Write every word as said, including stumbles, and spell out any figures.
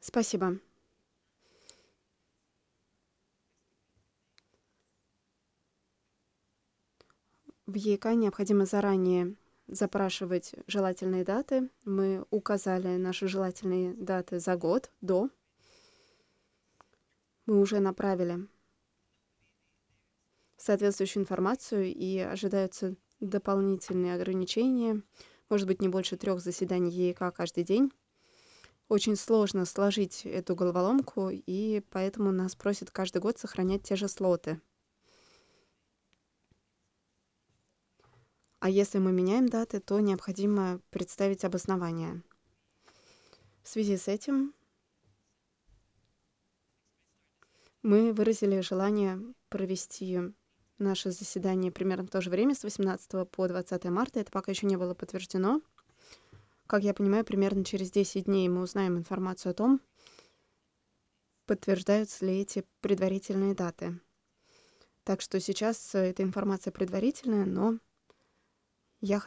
Спасибо. В Е И К необходимо заранее запрашивать желательные даты. Мы указали наши желательные даты за год до. Мы уже направили соответствующую информацию, и ожидаются дополнительные ограничения. Может быть, не больше трех заседаний Е И К каждый день. Очень сложно сложить эту головоломку, и поэтому нас просят каждый год сохранять те же слоты. А если мы меняем даты, то необходимо представить обоснование. В связи с этим мы выразили желание провести наше заседание примерно в то же время, с восемнадцатого по двадцатое марта. Это пока еще не было подтверждено. Как я понимаю, примерно через десять дней мы узнаем информацию о том, подтверждаются ли эти предварительные даты. Так что сейчас эта информация предварительная, но я